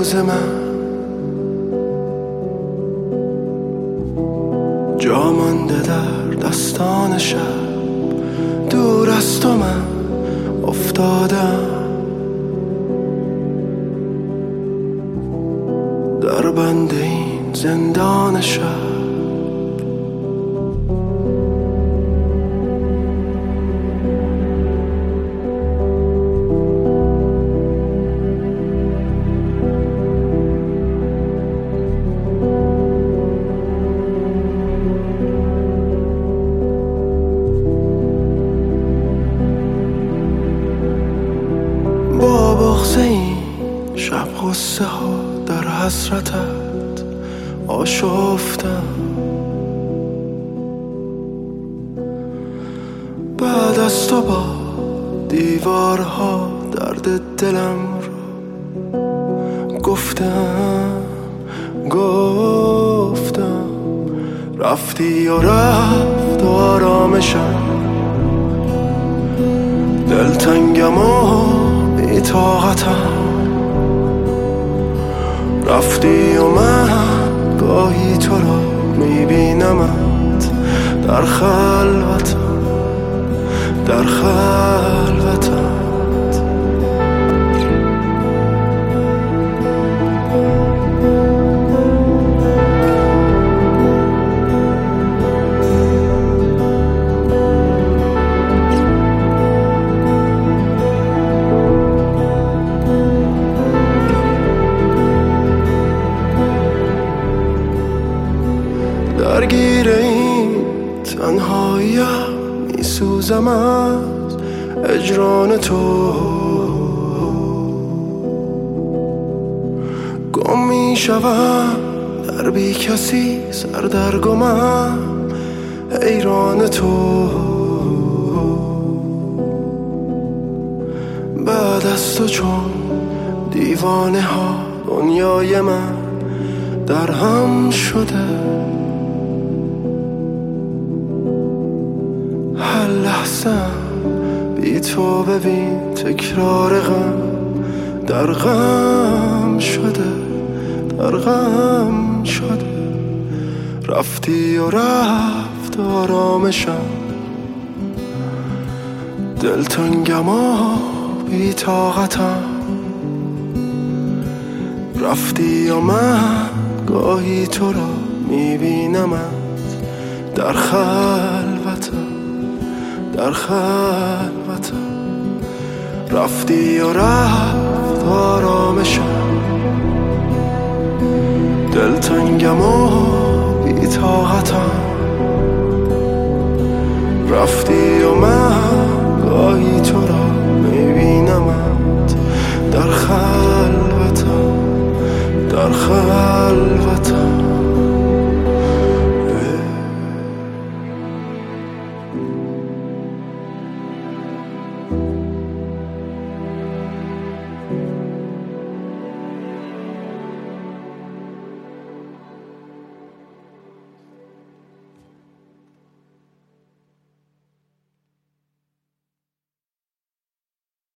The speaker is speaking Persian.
روز من جا مانده در دستان شب، دور از تو من افتادم، در بند این زندان شب. با بغض این شب غصه ها در حسرتت آشفتم، بعد از تو با دیوارها درد دلم رو گفتم. رفتی و رفت آرامشم، دلتنگم و بی طاقتم. رفتی و من گاهی تو را میبینمت در خلوتم، در خلوتم. درگیر این تنهاییم میسوزم از اجران تو، گم میشوم در بی کسی، سردرگمم حیران تو. بعد از تو چون دیوانه ها دنیای من در هم شده، هر لحظه بی تو ببین تکرار غم در غم شده، در غم شده. رفتی و رفت آرامشم، دلتنگم و بی طاقتم. رفتی و من گاهی تو را میبینمت در خلوتم، در خلوتم. رفتی و رفت آرامشم، دلتنگم و بی طاقتم. رفتی و من گاهی تو را میبینمت در خلوتم، در خلوتم.